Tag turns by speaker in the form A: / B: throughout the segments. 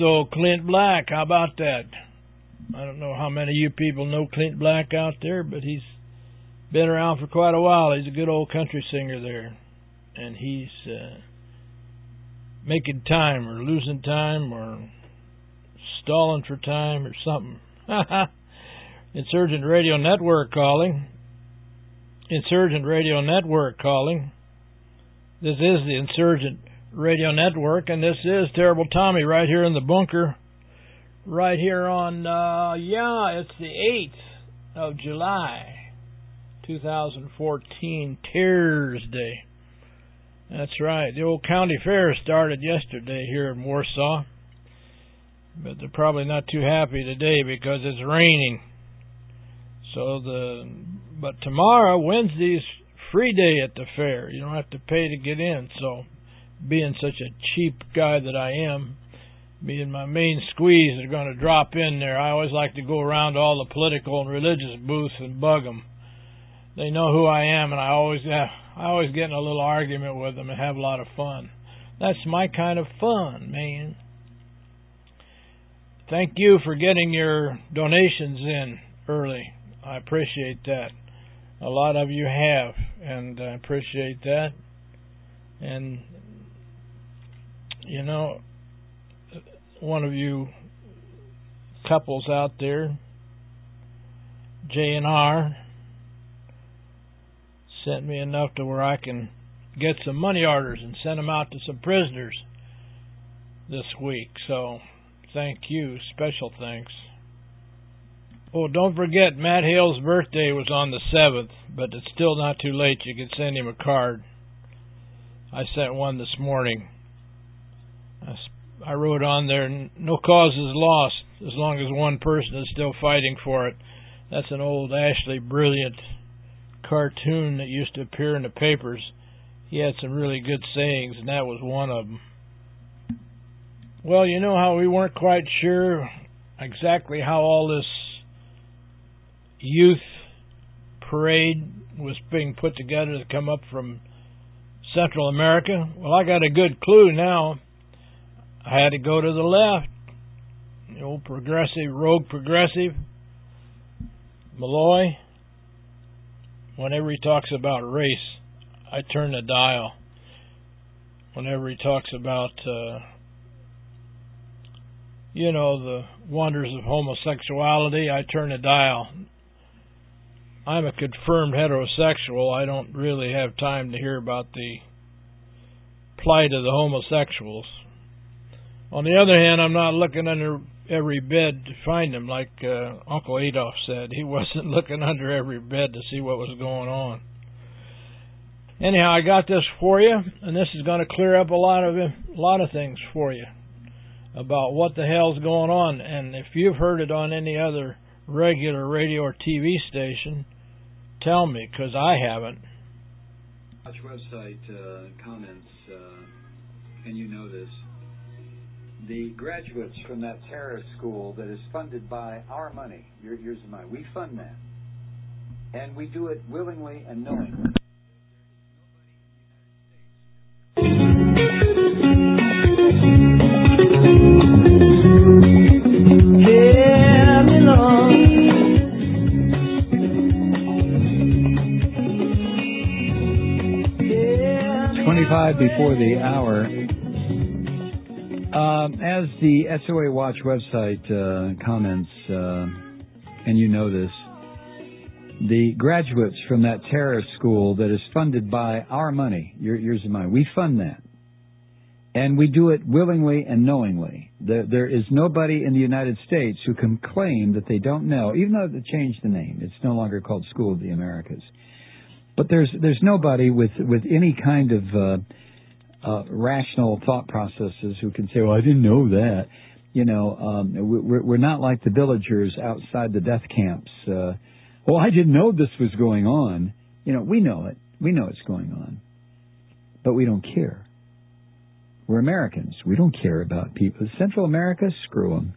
A: also Clint Black. How about that? I don't know how many of you people know Clint Black out there, but he's been around for quite a while. He's a good old country singer there. And he's making time or losing time or stalling for time or something. Insurgent Radio Network calling. Insurgent Radio Network calling. This is the Insurgent Radio Network, and this is Terrible Tommy right here in the bunker. Right here on, it's the 8th of July, 2014, Thursday. That's right. The old county fair started yesterday here in Warsaw, but they're probably not too happy today because it's raining. But tomorrow, Wednesday's free day at the fair. You don't have to pay to get in. So, being such a cheap guy that I am, me and my main squeeze are going to drop in there. I always like to go around to all the political and religious booths and bug them. They know who I am, and I always get in a little argument with them and have a lot of fun. That's my kind of fun, man. Thank you for getting your donations in early. I appreciate that. A lot of you have, and I appreciate that. And, you know, one of you couples out there, J&R, sent me enough to where I can get some money orders and send them out to some prisoners this week. So, thank you. Special thanks. Oh, don't forget, Matt Hale's birthday was on the 7th, but it's still not too late. You can send him a card. I sent one this morning. I wrote on there, no cause is lost as long as one person is still fighting for it. That's an old Ashley Brilliant cartoon that used to appear in the papers. He had some really good sayings, and that was one of them. Well, you know how we weren't quite sure exactly how all this youth parade was being put together to come up from Central America? Well, I got a good clue now. I had to go to the left. The old rogue progressive, Malloy. Whenever he talks about race, I turn the dial. Whenever he talks about, the wonders of homosexuality, I turn the dial. I'm a confirmed heterosexual. I don't really have time to hear about the plight of the homosexuals. On the other hand, I'm not looking under every bed to find them, like Uncle Adolf said. He wasn't looking under every bed to see what was going on. Anyhow, I got this for you, and this is going to clear up a lot of things for you about what the hell's going on. And if you've heard it on any other regular radio or TV station, tell me, because I haven't.
B: Watch website comments, and you know this. The graduates from that terrorist school that is funded by our money, yours and mine, we fund that. And we do it willingly and knowingly.
C: Hear me, Lord.
D: It's 25 before the hour. As the SOA Watch website comments, and you know this, the graduates from that terrorist school that is funded by our money, yours and mine, we fund that. And we do it willingly and knowingly. There is nobody in the United States who can claim that they don't know, even though they changed the name. It's no longer called School of the Americas. But there's nobody with any kind of rational thought processes who can say, well, I didn't know that. We're not like the villagers outside the death camps. Well, I didn't know this was going on. We know it. We know it's going on. But we don't care. We're Americans. We don't care about people. Central America, screw them.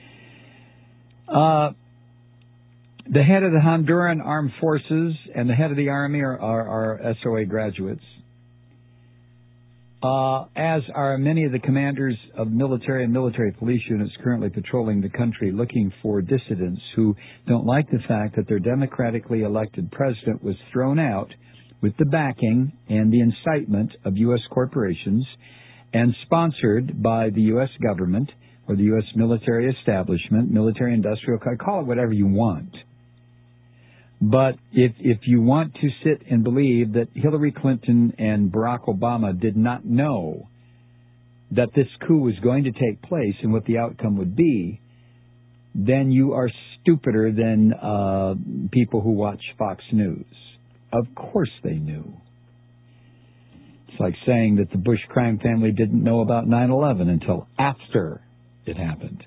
D: The head of the Honduran Armed Forces and the head of the Army are SOA graduates. as are many of the commanders of military and military police units currently patrolling the country looking for dissidents who don't like the fact that their democratically elected president was thrown out with the backing and the incitement of U.S. corporations and sponsored by the U.S. government or the U.S. military establishment, military industrial, call it whatever you want. But if you want to sit and believe that Hillary Clinton and Barack Obama did not know that this coup was going to take place and what the outcome would be, then you are stupider than people who watch Fox News. Of course they knew. It's like saying that the Bush crime family didn't know about 9/11 until after it happened.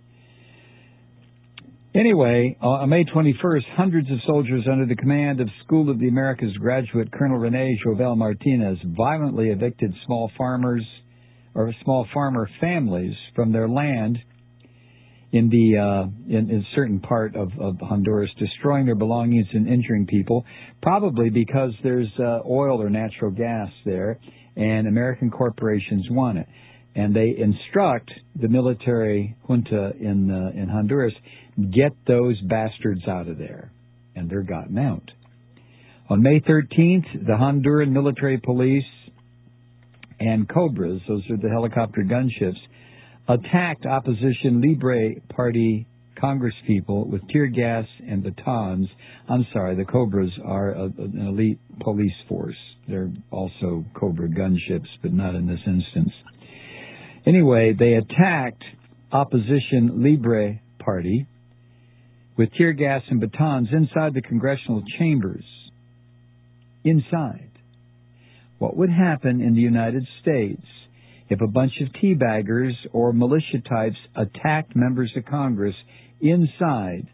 D: Anyway, on May 21st, hundreds of soldiers under the command of School of the Americas graduate Colonel Rene Jovel Martinez violently evicted small farmer families from their land in a certain part of Honduras, destroying their belongings and injuring people, probably because there's oil or natural gas there, and American corporations want it. And they instruct the military junta in Honduras, get those bastards out of there. And they're gotten out. On May 13th, the Honduran military police and Cobras, those are the helicopter gunships, attacked opposition Libre Party congresspeople with tear gas and batons. I'm sorry, the Cobras are an elite police force. They're also Cobra gunships, but not in this instance. Anyway, they attacked opposition Libre Party with tear gas and batons inside the congressional chambers. Inside. What would happen in the United States if a bunch of teabaggers or militia types attacked members of Congress inside?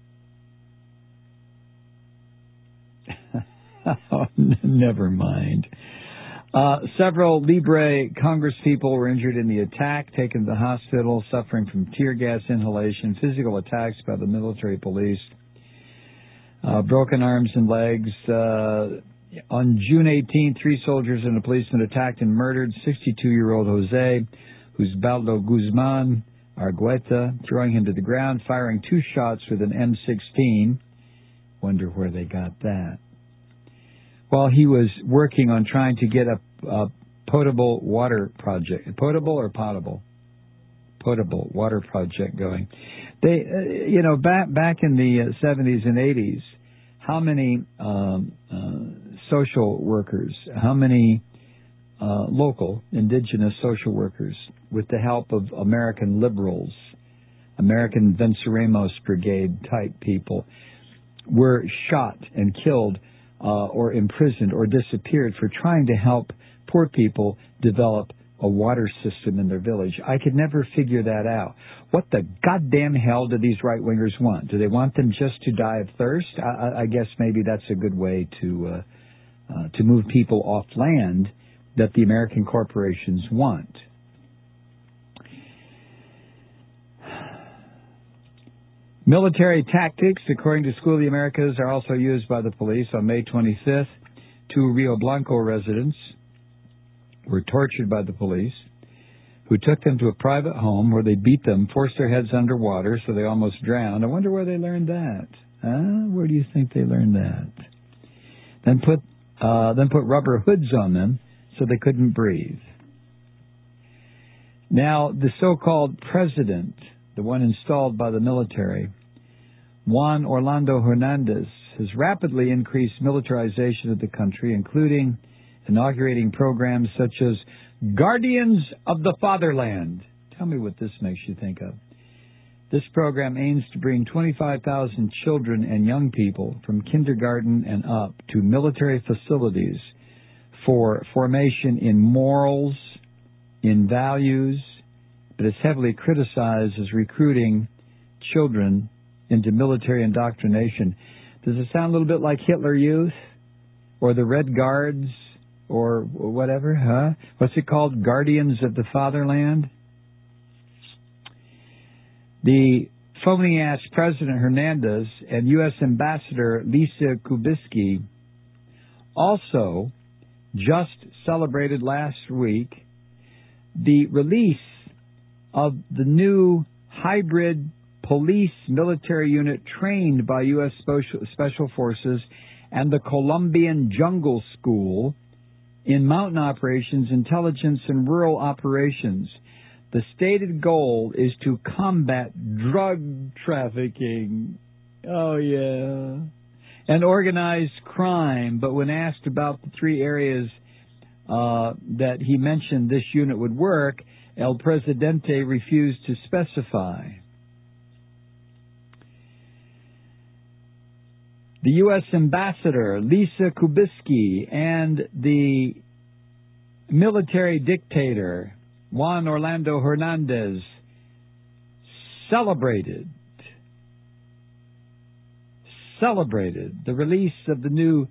D: Oh, never mind. Several Libre congresspeople were injured in the attack, taken to the hospital, suffering from tear gas inhalation, physical attacks by the military police, broken arms and legs. On June 18, 3 soldiers and a policeman attacked and murdered 62-year-old Jose Osvaldo Guzman Argueta, throwing him to the ground, firing 2 shots with an M16. Wonder where they got that. While he was working on trying to get a potable water project. Potable or potable? Potable water project going. They, back in the 70s and 80s, how many social workers, how many local indigenous social workers, with the help of American liberals, American Venceremos Brigade type people, were shot and killed or imprisoned or disappeared for trying to help poor people develop a water system in their village. I could never figure that out. What the goddamn hell do these right-wingers want? Do they want them just to die of thirst? I guess maybe that's a good way to move people off land that the American corporations want. Military tactics, according to School of the Americas, are also used by the police. On May 25th, 2 Rio Blanco residents were tortured by the police, who took them to a private home where they beat them, forced their heads underwater so they almost drowned. I wonder where they learned that. Where do you think they learned that? Then put rubber hoods on them so they couldn't breathe. Now, the so-called president, the one installed by the military, Juan Orlando Hernandez, has rapidly increased militarization of the country, including inaugurating programs such as Guardians of the Fatherland. Tell me what this makes you think of. This program aims to bring 25,000 children and young people from kindergarten and up to military facilities for formation in morals, in values, but is heavily criticized as recruiting children into military indoctrination. Does it sound a little bit like Hitler Youth or the Red Guards or whatever, huh? What's it called? Guardians of the Fatherland? The phony-ass President Hernandez and U.S. Ambassador Lisa Kubicki also just celebrated last week the release of the new hybrid police military unit trained by U.S. Special Forces and the Colombian Jungle School in mountain operations, intelligence, and rural operations. The stated goal is to combat drug trafficking. Oh, yeah. And organized crime. But when asked about the three areas that he mentioned this unit would work, El Presidente refused to specify. The U.S. Ambassador, Lisa Kubicki, and the military dictator, Juan Orlando Hernandez, celebrated the release of the new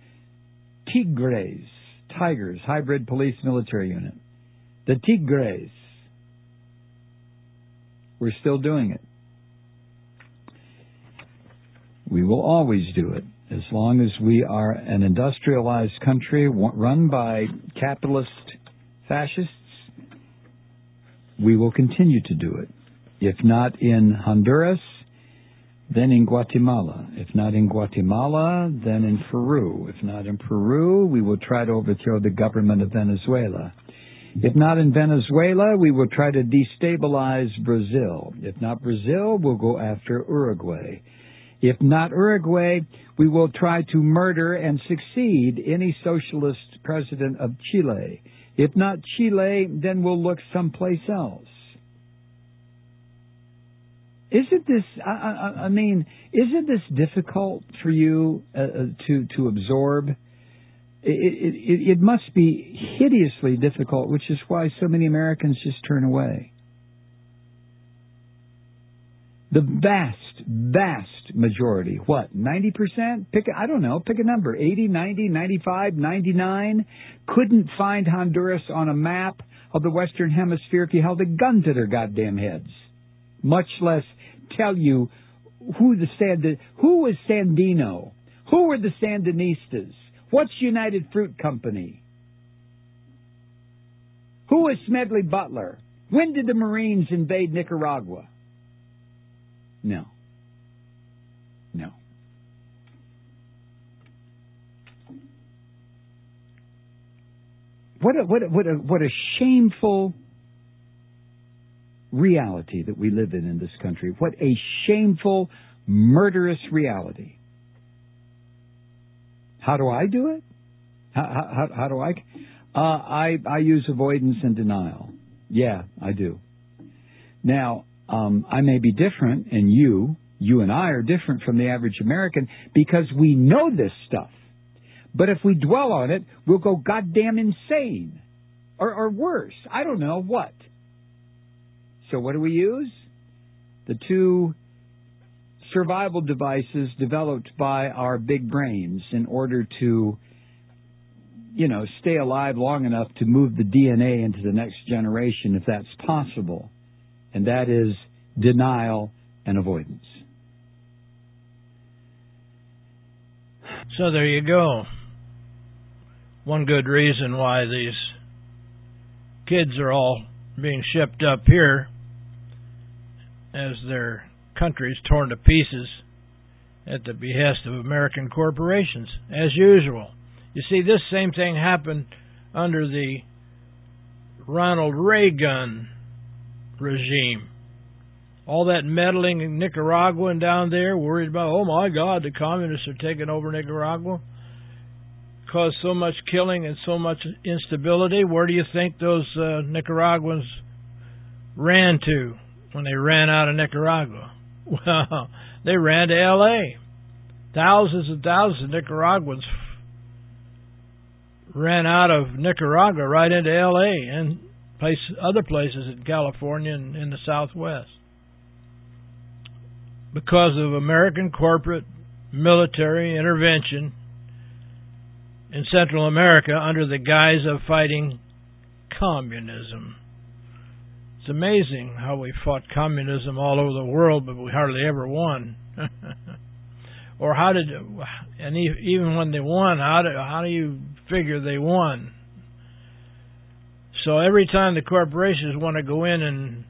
D: Tigers, hybrid police military unit. The Tigres. We're still doing it. We will always do it. As long as we are an industrialized country run by capitalist fascists, we will continue to do it. If not in Honduras, then in Guatemala. If not in Guatemala, then in Peru. If not in Peru, we will try to overthrow the government of Venezuela. If not in Venezuela, we will try to destabilize Brazil. If not Brazil, we'll go after Uruguay. If not Uruguay, we will try to murder and succeed any socialist president of Chile. If not Chile, then we'll look someplace else. Isn't this, isn't this difficult for you to absorb? It must be hideously difficult, which is why so many Americans just turn away. The vast majority, what, 90%? Pick a number, 80, 90, 95, 99, couldn't find Honduras on a map of the Western Hemisphere if you held a gun to their goddamn heads, much less tell you who was Sandino, who were the Sandinistas, what's United Fruit Company, who was Smedley Butler, when did the Marines invade Nicaragua? No. What a shameful reality that we live in this country. What a shameful, murderous reality. How do I do it? How do I use avoidance and denial. Yeah, I do. Now, I may be different, and you and I are different from the average American because we know this stuff. But if we dwell on it, we'll go goddamn insane. Or worse. I don't know what. So what do we use? The two survival devices developed by our big brains in order to, stay alive long enough to move the DNA into the next generation if that's possible. And that is denial and avoidance.
A: So there you go. One good reason why these kids are all being shipped up here as their country's torn to pieces at the behest of American corporations, as usual. You see, this same thing happened under the Ronald Reagan regime. All that meddling in Nicaragua and down there, worried about, oh my God, the communists are taking over Nicaragua, caused so much killing and so much instability. Where do you think those Nicaraguans ran to when they ran out of Nicaragua? Well, they ran to L.A. Thousands and thousands of Nicaraguans ran out of Nicaragua right into L.A. and other places in California and in the Southwest because of American corporate military intervention in Central America under the guise of fighting communism. It's amazing how we fought communism all over the world, but we hardly ever won. Or even when they won, how do you figure they won? So every time the corporations want to go in and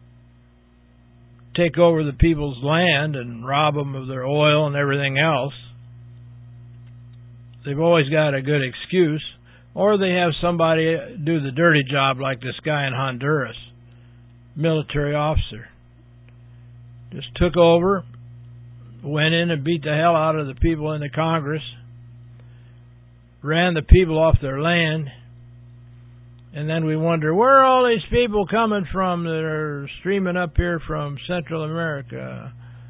A: take over the people's land and rob them of their oil and everything else, they've always got a good excuse, or they have somebody do the dirty job like this guy in Honduras, military officer. Just took over, went in and beat the hell out of the people in the Congress, ran the people off their land, and then we wonder, where are all these people coming from that are streaming up here from Central America?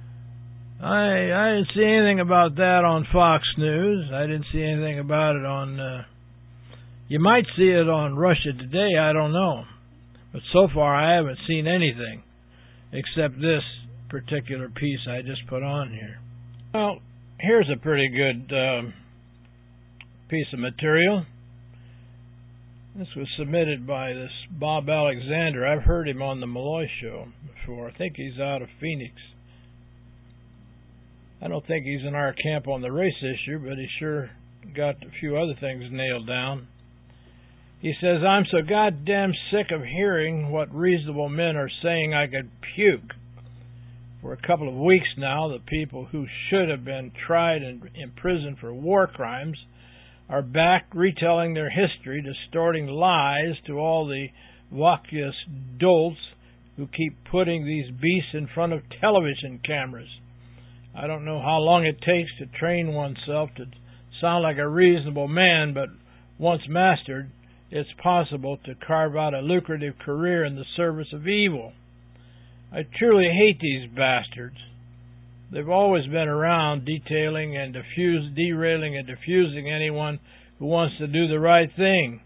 A: I didn't see anything about that on Fox News. I didn't see anything about it on... you might see it on Russia Today, I don't know. But so far I haven't seen anything except this particular piece I just put on here. Well, here's a pretty good piece of material. This was submitted by this Bob Alexander. I've heard him on the Malloy Show before. I think he's out of Phoenix. I don't think he's in our camp on the race issue, but he sure got a few other things nailed down. He says, I'm so goddamn sick of hearing what reasonable men are saying I could puke. For a couple of weeks now, the people who should have been tried and imprisoned for war crimes are back retelling their history, distorting lies to all the vacuous dolts who keep putting these beasts in front of television cameras. I don't know how long it takes to train oneself to sound like a reasonable man, but once mastered, it's possible to carve out a lucrative career in the service of evil. I truly hate these bastards. They've always been around derailing and diffusing anyone who wants to do the right thing.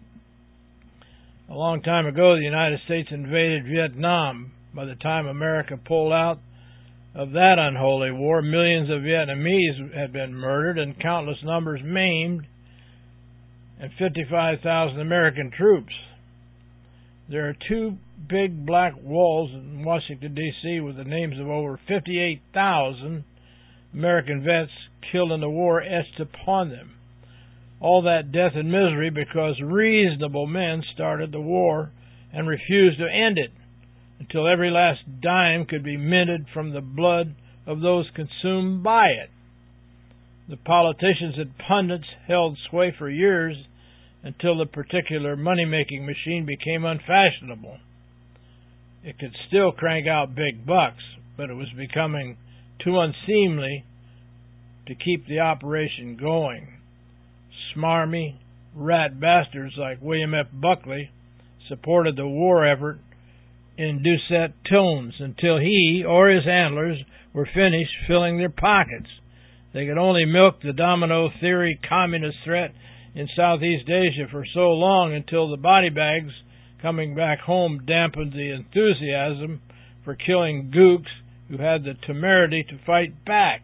A: A long time ago, the United States invaded Vietnam. By the time America pulled out of that unholy war, millions of Vietnamese had been murdered and countless numbers maimed, and 55,000 American troops. There are two big black walls in Washington, D.C. with the names of over 58,000 American vets killed in the war etched upon them. All that death and misery because reasonable men started the war and refused to end it until every last dime could be minted from the blood of those consumed by it. The politicians and pundits held sway for years until the particular money-making machine became unfashionable. It could still crank out big bucks, but it was becoming too unseemly to keep the operation going. Smarmy, rat bastards like William F. Buckley supported the war effort in dulcet tones until he or his handlers were finished filling their pockets. They could only milk the domino theory communist threat in Southeast Asia for so long until the body bags coming back home dampened the enthusiasm for killing gooks who had the temerity to fight back.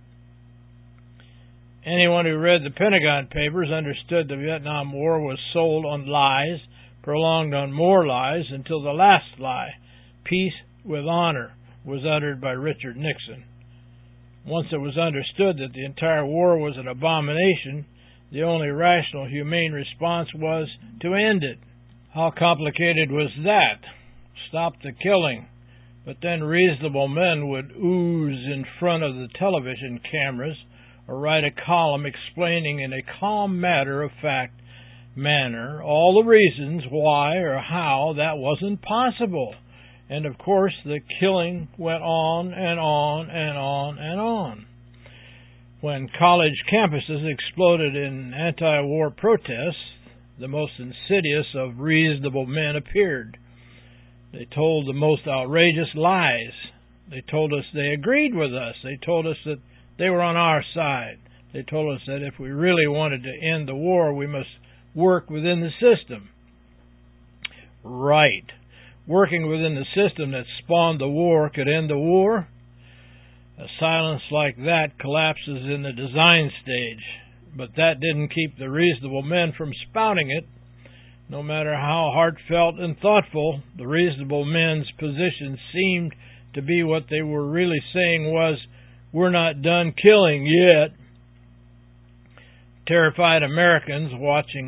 A: Anyone who read the Pentagon Papers understood the Vietnam War was sold on lies, prolonged on more lies, until the last lie, peace with honor, was uttered by Richard Nixon. Once it was understood that the entire war was an abomination, the only rational, humane response was to end it. How complicated was that? Stop the killing. But then reasonable men would ooze in front of the television cameras or write a column explaining in a calm, matter-of-fact manner all the reasons why or how that wasn't possible. And of course the killing went on and on and on and on. When college campuses exploded in anti-war protests, the most insidious of reasonable men appeared. They told the most outrageous lies. They told us they agreed with us. They told us that they were on our side. They told us that if we really wanted to end the war, we must work within the system. Right. Working within the system that spawned the war could end the war? A silence like that collapses in the design stage, but that didn't keep the reasonable men from spouting it. No matter how heartfelt and thoughtful, the reasonable men's position seemed to be what they were really saying was, we're not done killing yet. Terrified Americans watching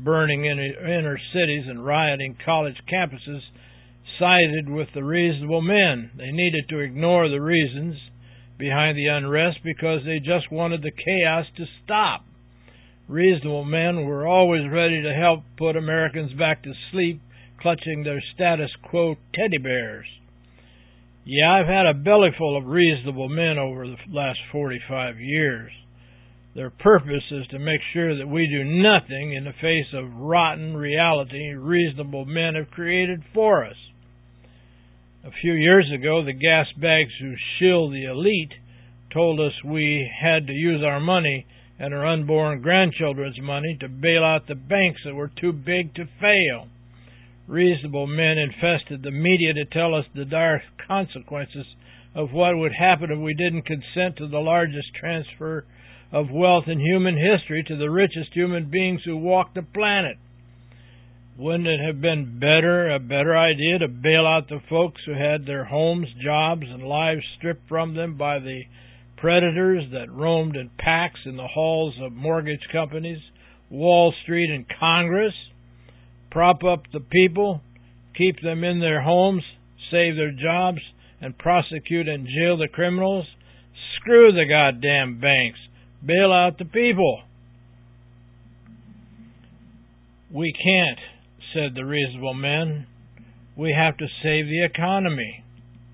A: burning in inner cities and rioting college campuses sided with the reasonable men. They needed to ignore the reasons behind the unrest because they just wanted the chaos to stop. Reasonable men were always ready to help put Americans back to sleep, clutching their status quo teddy bears. Yeah, I've had a bellyful of reasonable men over the last 45 years. Their purpose is to make sure that we do nothing in the face of rotten reality reasonable men have created for us. A few years ago, the gas bags who shill the elite told us we had to use our money and our unborn grandchildren's money to bail out the banks that were too big to fail. Reasonable men infested the media to tell us the dire consequences of what would happen if we didn't consent to the largest transfer of wealth in human history to the richest human beings who walk the planet. Wouldn't it have been a better idea to bail out the folks who had their homes, jobs, and lives stripped from them by the predators that roamed in packs in the halls of mortgage companies, Wall Street, and Congress? Prop up the people, keep them in their homes, save their jobs, and prosecute and jail the criminals? Screw the goddamn banks. Bail out the people. We can't, said the reasonable men. We have to save the economy.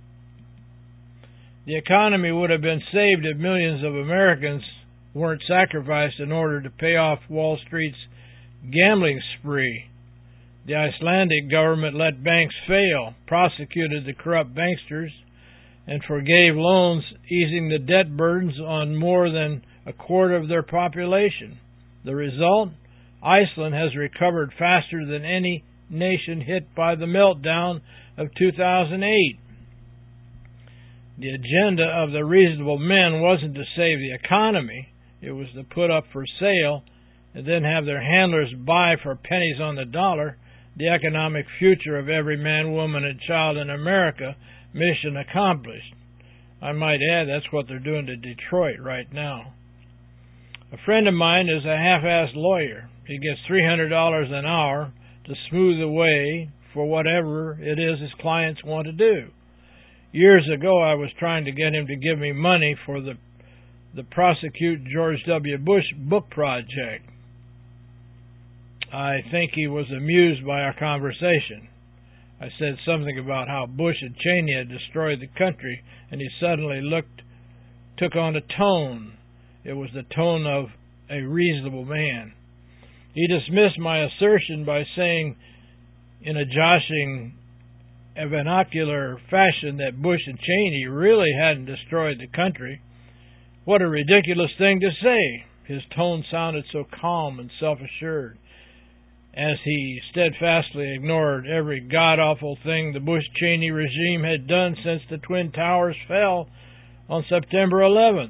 A: The economy would have been saved if millions of Americans weren't sacrificed in order to pay off Wall Street's gambling spree. The Icelandic government let banks fail, prosecuted the corrupt banksters, and forgave loans, easing the debt burdens on more than a quarter of their population. The result? Iceland has recovered faster than any nation hit by the meltdown of 2008. The agenda of the reasonable men wasn't to save the economy. It was to put up for sale and then have their handlers buy for pennies on the dollar the economic future of every man, woman, and child in America. Mission accomplished. I might add that's what they're doing to Detroit right now. A friend of mine is a half-assed lawyer. He gets $300 an hour to smooth the way for whatever it is his clients want to do. Years ago, I was trying to get him to give me money for the Prosecute George W. Bush book project. I think he was amused by our conversation. I said something about how Bush and Cheney had destroyed the country, and he suddenly took on a tone. It was the tone of a reasonable man. He dismissed my assertion by saying in a joshing, vernacular fashion that Bush and Cheney really hadn't destroyed the country. What a ridiculous thing to say! His tone sounded so calm and self-assured, as he steadfastly ignored every god-awful thing the Bush-Cheney regime had done since the Twin Towers fell on September 11th.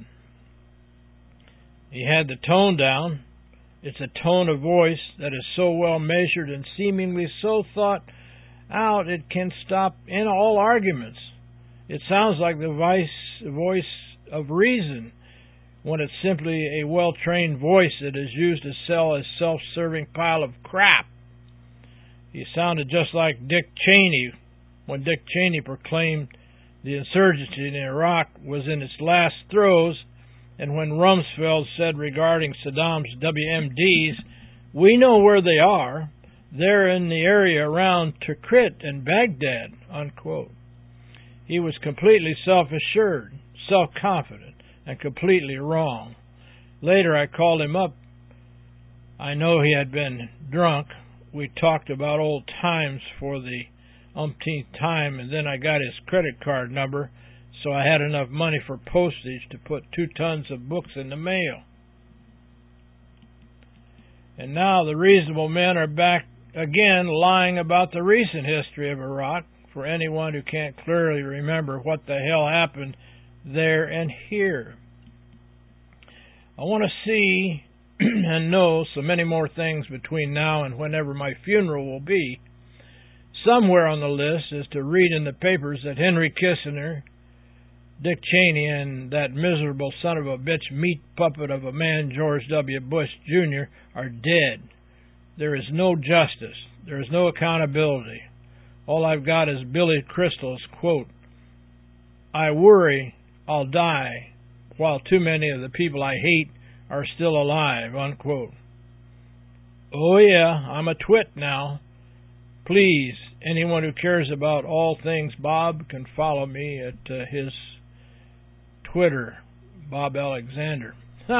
A: He had the tone down. It's a tone of voice that is so well measured and seemingly so thought out it can stop in all arguments. It sounds like the voice of reason when it's simply a well-trained voice that is used to sell a self-serving pile of crap. He sounded just like Dick Cheney when Dick Cheney proclaimed the insurgency in Iraq was in its last throes, and when Rumsfeld said regarding Saddam's WMDs, "We know where they are. They're in the area around Tikrit and Baghdad," unquote. He was completely self-assured, self-confident, and completely wrong. Later I called him up. I know he had been drunk. We talked about old times for the umpteenth time, and then I got his credit card number, so I had enough money for postage to put 2 tons of books in the mail. And now the reasonable men are back again lying about the recent history of Iraq for anyone who can't clearly remember what the hell happened there and here. I want to see and know so many more things between now and whenever my funeral will be. Somewhere on the list is to read in the papers that Henry Kissinger, Dick Cheney, and that miserable son of a bitch meat puppet of a man, George W. Bush Jr., are dead. there is no justice. There is no accountability. All I've got is Billy Crystal's quote, "I worry I'll die while too many of the people I hate are still alive," unquote. Oh yeah, I'm a twit now. Please, anyone who cares about all things Bob can follow me at his Twitter, Bob Alexander.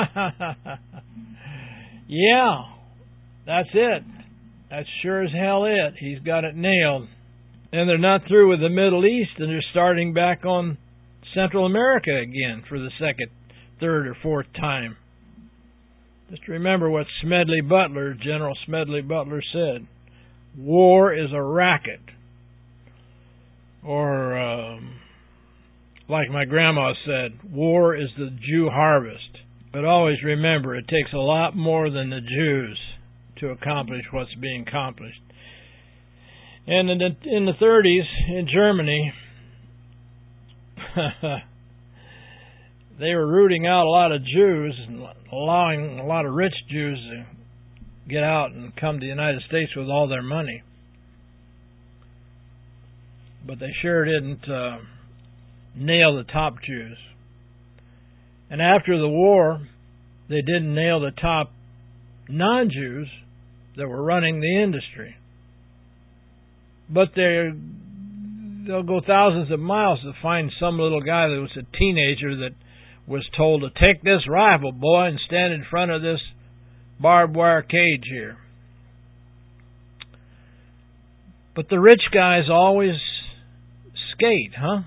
A: Yeah, that's it. That's sure as hell it. He's got it nailed. And they're not through with the Middle East, and they're starting back on Central America again for the second, third, or fourth time. Just remember what General Smedley Butler said. War is a racket. Or, like my grandma said, war is the Jew harvest. But always remember, it takes a lot more than the Jews to accomplish what's being accomplished. And in the 30s, in Germany, they were rooting out a lot of Jews and allowing a lot of rich Jews to get out and come to the United States with all their money. But they sure didn't nail the top Jews. And after the war, they didn't nail the top non-Jews that were running the industry. But they'll go thousands of miles to find some little guy that was a teenager that was told to take this rifle, boy, and stand in front of this barbed wire cage here. But the rich guys always skate, huh?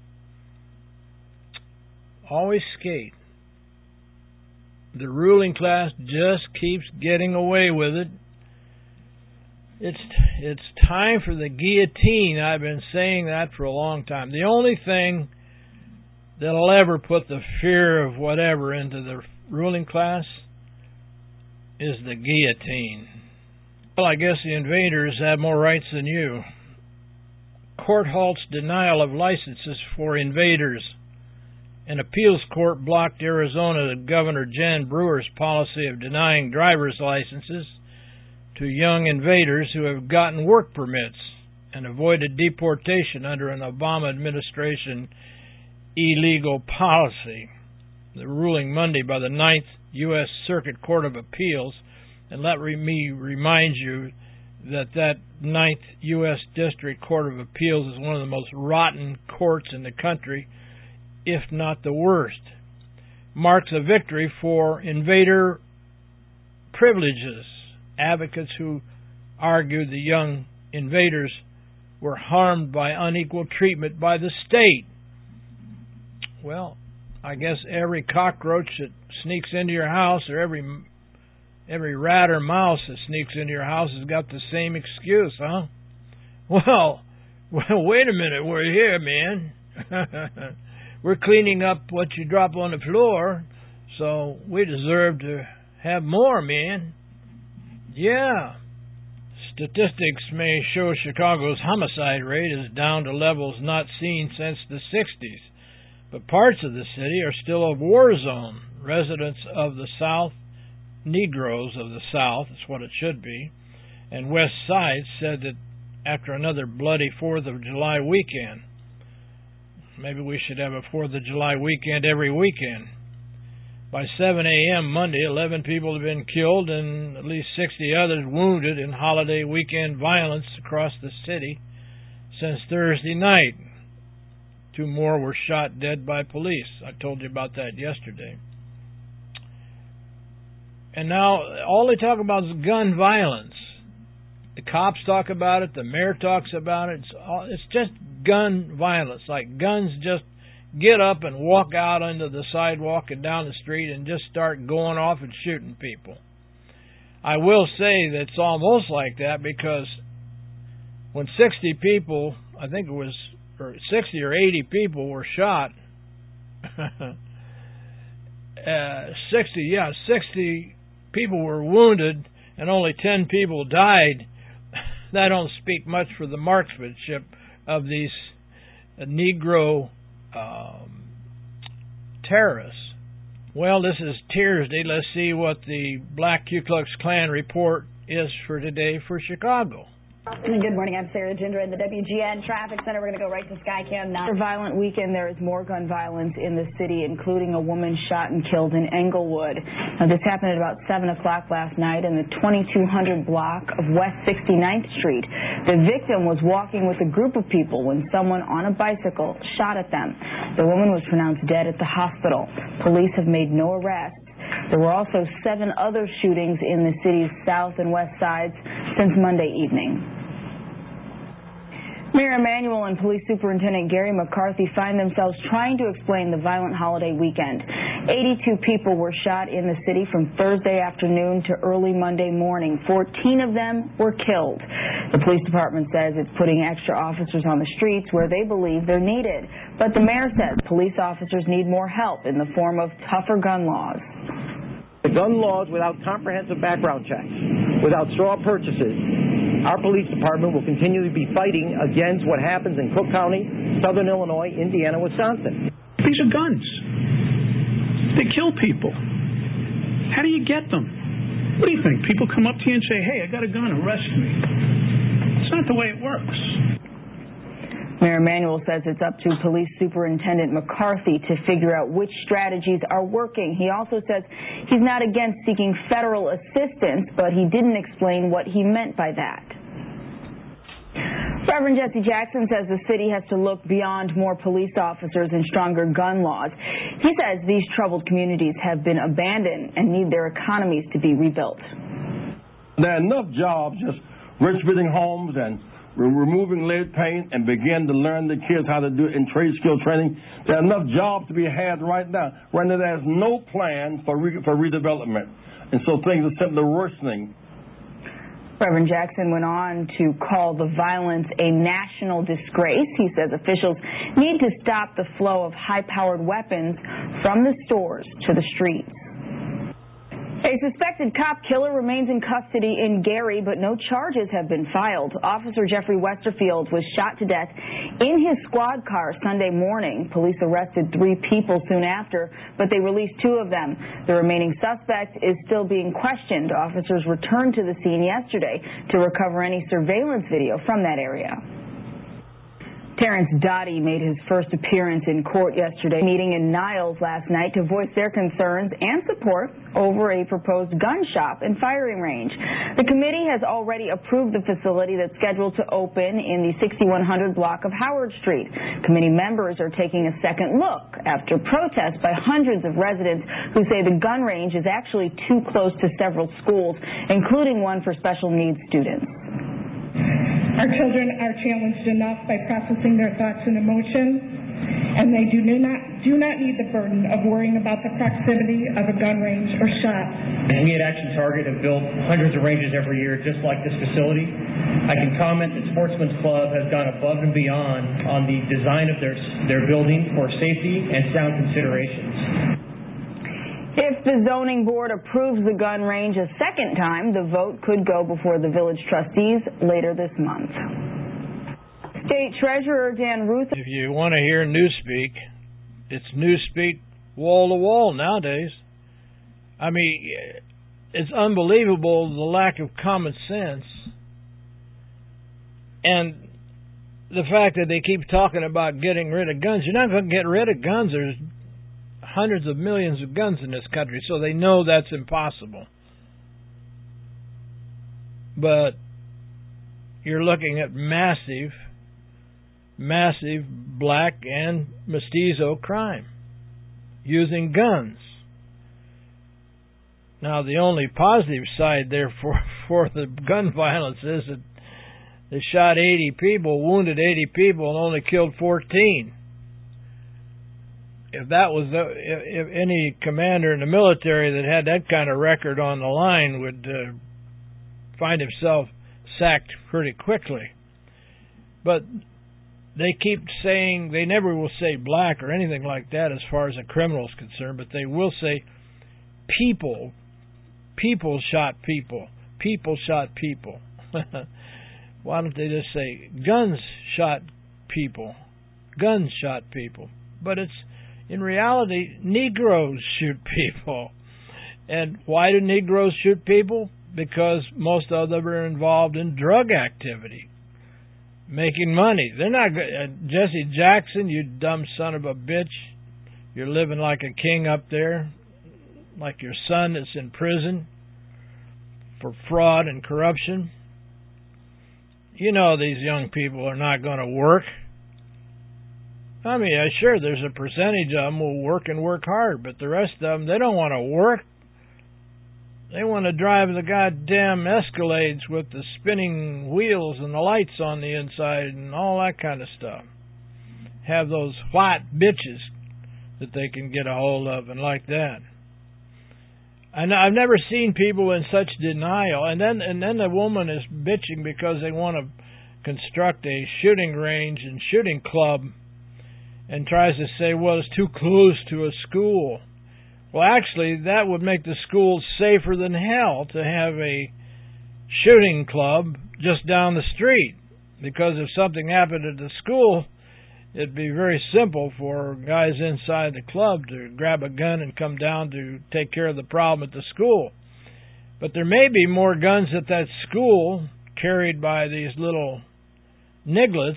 A: Always skate. The ruling class just keeps getting away with it. It's time for the guillotine. I've been saying that for a long time. The only thing that'll ever put the fear of whatever into the ruling class is the guillotine. Well, I guess the invaders have more rights than you. Court halts denial of licenses for invaders. An appeals court blocked Arizona Governor Jan Brewer's policy of denying driver's licenses to young invaders who have gotten work permits and avoided deportation under an Obama administration illegal policy. The ruling Monday by the 9th U.S. Circuit Court of Appeals, and let me remind you that 9th U.S. District Court of Appeals is one of the most rotten courts in the country, if not the worst, marks a victory for invader privileges. Advocates who argued the young invaders were harmed by unequal treatment by the state. Well, I guess every cockroach that sneaks into your house, or every rat or mouse that sneaks into your house has got the same excuse, huh? Well, wait a minute, we're here, man. We're cleaning up what you drop on the floor, so we deserve to have more, man. Yeah. Statistics may show Chicago's homicide rate is down to levels not seen since the 60s, but parts of the city are still a war zone. Residents of the South, Negroes of the South, is what it should be, and West Side said that after another bloody 4th of July weekend, maybe we should have a 4th of July weekend every weekend. By 7 a.m. Monday, 11 people have been killed and at least 60 others wounded in holiday weekend violence across the city since Thursday night. 2 more were shot dead by police. I told you about that yesterday. And now all they talk about is gun violence. The cops talk about it. The mayor talks about it. It's just gun violence. Like guns just get up and walk out onto the sidewalk and down the street and just start going off and shooting people. I will say that it's almost like that because when 60 people, I think it was, or 60 or 80 people were shot, 60 people were wounded and only 10 people died. That don't speak much for the marksmanship of these Negro terrorists. Well, this is Tuesday. Let's see what the Black Ku Klux Klan report is for today for Chicago.
E: Good morning. I'm Sarah Ginger in the WGN Traffic Center. We're going to go right to Skycam now. For a violent weekend, there is more gun violence in the city, including a woman shot and killed in Englewood. Now, this happened at about 7 o'clock last night in the 2200 block of West 69th Street. The victim was walking with a group of people when someone on a bicycle shot at them. The woman was pronounced dead at the hospital. Police have made no arrests. There were also 7 other shootings in the city's south and west sides since Monday evening. Mayor Emanuel and Police Superintendent Gary McCarthy find themselves trying to explain the violent holiday weekend. 82 people were shot in the city from Thursday afternoon to early Monday morning. 14 of them were killed. The police department says it's putting extra officers on the streets where they believe they're needed. But the mayor says police officers need more help in the form of tougher gun laws.
F: The gun laws without comprehensive background checks, without straw purchases, our police department will continue to be fighting against what happens in Cook County, Southern Illinois, Indiana, Wisconsin.
G: These are guns. They kill people. How do you get them? What do you think? People come up to you and say, hey, I got a gun, arrest me. It's not the way it works.
E: Mayor Emanuel says it's up to Police Superintendent McCarthy to figure out which strategies are working. He also says he's not against seeking federal assistance, but he didn't explain what he meant by that. Reverend Jesse Jackson says the city has to look beyond more police officers and stronger gun laws. He says these troubled communities have been abandoned and need their economies to be rebuilt.
H: There are enough jobs just retrofitting homes and removing lead paint and begin to learn the kids how to do it in trade skill training. There are enough jobs to be had right now. Right now there's no plan for redevelopment. And so things are simply worsening.
E: Reverend Jackson went on to call the violence a national disgrace. He says officials need to stop the flow of high-powered weapons from the stores to the streets. A suspected cop killer remains in custody in Gary, but no charges have been filed. Officer Jeffrey Westerfield was shot to death in his squad car Sunday morning. Police arrested 3 people soon after, but they released 2 of them. The remaining suspect is still being questioned. Officers returned to the scene yesterday to recover any surveillance video from that area. Terrence Dottie made his first appearance in court yesterday, meeting in Niles last night to voice their concerns and support over a proposed gun shop and firing range. The committee has already approved the facility that's scheduled to open in the 6100 block of Howard Street. Committee members are taking a second look after protests by hundreds of residents who say the gun range is actually too close to several schools, including one for special needs students.
I: Our children are challenged enough by processing their thoughts and emotions, and they do not need the burden of worrying about the proximity of a gun range or shop.
J: We at Action Target have built hundreds of ranges every year just like this facility. I can comment that Sportsman's Club has gone above and beyond on the design of their building for safety and sound considerations.
E: If the zoning board approves the gun range a second time, the vote could go before the village trustees later this month. State Treasurer Dan Ruth.
A: If you want to hear newspeak, it's newspeak wall to wall nowadays. I mean, it's unbelievable the lack of common sense and the fact that they keep talking about getting rid of guns. You're not going to get rid of guns. There's hundreds of millions of guns in this country, so they know that's impossible. But you're looking at massive black and mestizo crime using guns. Now, the only positive side there for the gun violence is that they shot 80 people, wounded 80 people, and only killed 14. If that was if any commander in the military that had that kind of record on the line would find himself sacked pretty quickly. But they keep saying, they never will say black or anything like that as far as a criminal is concerned, but they will say people shot people. People shot people. Why don't they just say guns shot people? Guns shot people. But it's, in reality, Negroes shoot people. And why do Negroes shoot people? because most of them are involved in drug activity, making money. They're not Jesse Jackson, you dumb son of a bitch. You're living like a king up there, like your son that's in prison for fraud and corruption. You know these young people are not going to work. I mean, sure, there's a percentage of them will work and work hard, but the rest of them, they don't want to work. They want to drive the goddamn Escalades with the spinning wheels and the lights on the inside and all that kind of stuff. Have those white bitches that they can get a hold of and like that. I've never seen people in such denial. And then the woman is bitching because they want to construct a shooting range and shooting club and tries to say, well, it's too close to a school. Well, actually, that would make the schools safer than hell to have a shooting club just down the street. Because if something happened at the school, it'd be very simple for guys inside the club to grab a gun and come down to take care of the problem at the school. But there may be more guns at that school carried by these little nigglets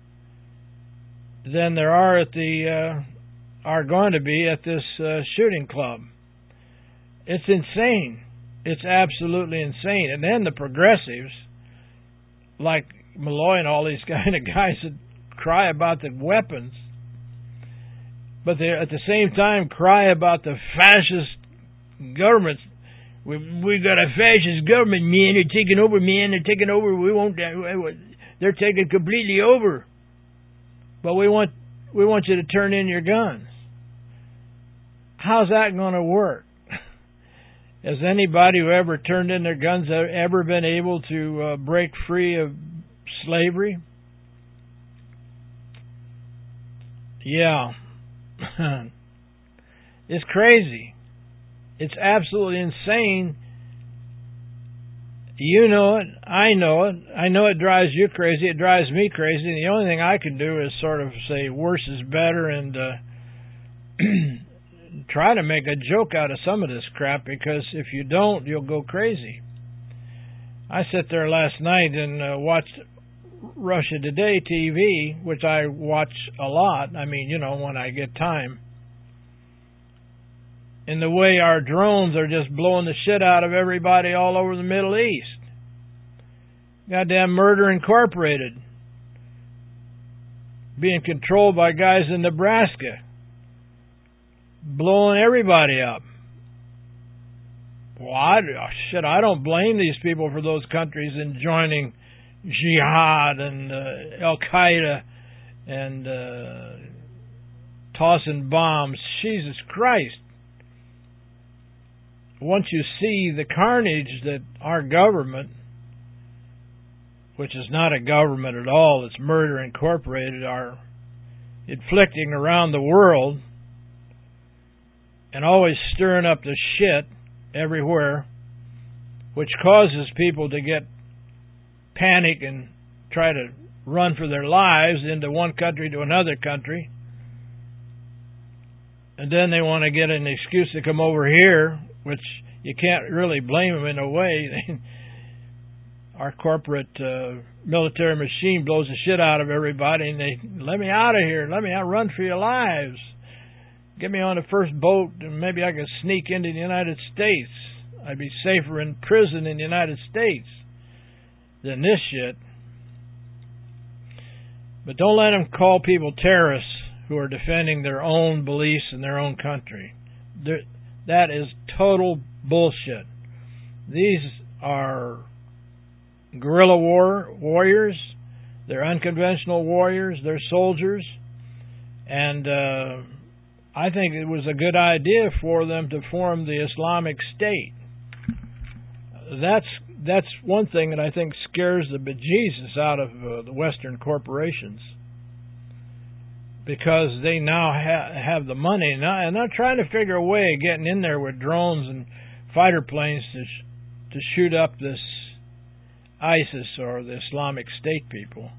A: than there are at are going to be at this shooting club. It's insane. It's absolutely insane. And then the progressives, like Malloy and all these kind of guys that cry about the weapons, but they at the same time cry about the fascist governments. We got a fascist government, man. They're taking over, man. They're taking over. We won't. They're taking completely over. But we want you to turn in your guns. How's that going to work? Has anybody who ever turned in their guns ever been able to break free of slavery? Yeah. It's crazy. It's absolutely insane. You know it. I know it. I know it drives you crazy. It drives me crazy. And the only thing I can do is sort of say worse is better and try to make a joke out of some of this crap, because if you don't, you'll go crazy. I sat there last night and watched Russia Today TV, which I watch a lot. I mean, you know, when I get time. And the way our drones are just blowing the shit out of everybody all over the Middle East. Goddamn Murder Incorporated. Being controlled by guys in Nebraska. Blowing everybody up. Well, I don't blame these people for those countries in joining Jihad and Al-Qaeda and tossing bombs. Jesus Christ. Once you see the carnage that our government, which is not a government at all, it's Murder Incorporated, are inflicting around the world and always stirring up the shit everywhere, which causes people to get panic and try to run for their lives into one country to another country. And then they want to get an excuse to come over here, which you can't really blame them in a way. Our corporate military machine blows the shit out of everybody, and they let me out of here. Let me out, run for your lives. Get me on the first boat, and maybe I could sneak into the United States. I'd be safer in prison in the United States than this shit. But don't let them call people terrorists who are defending their own beliefs in their own country. That is total bullshit. These are guerrilla warriors. They're unconventional warriors. They're soldiers. And I think it was a good idea for them to form the Islamic State. That's one thing that I think scares the bejesus out of the Western corporations, because they now have the money, and they're trying to figure a way of getting in there with drones and fighter planes to shoot up this ISIS or the Islamic State people.